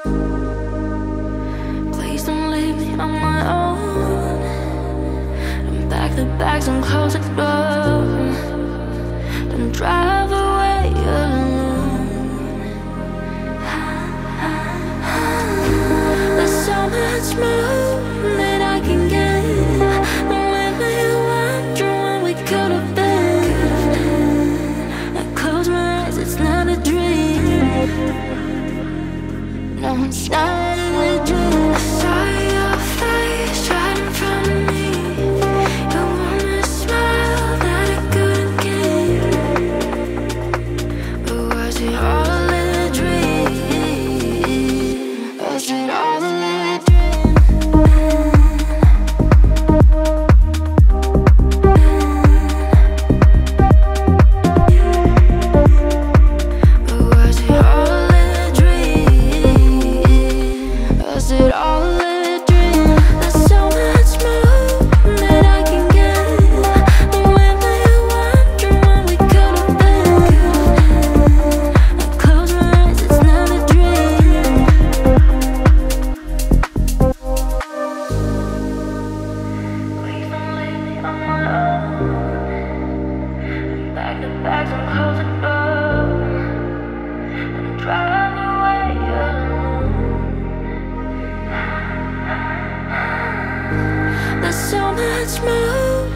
Please don't leave me on my own. And pack the bags and close the door. Don't drive away alone. There's so much more that I can get. When we wonder when we could have been. I close my eyes, it's not a dream. No, it's not a dream. I saw your face right in front of me. You want a smile that I couldn't give. But was it all a dream? Was it all a dream? But was it all a dream? Was it all a dream? There's so much more that I can get. When we wonder when we could have been. I close my eyes, it's not a dream. Please don't leave me on my own. Pack the bags and close the door. And drive away alone. There's so much more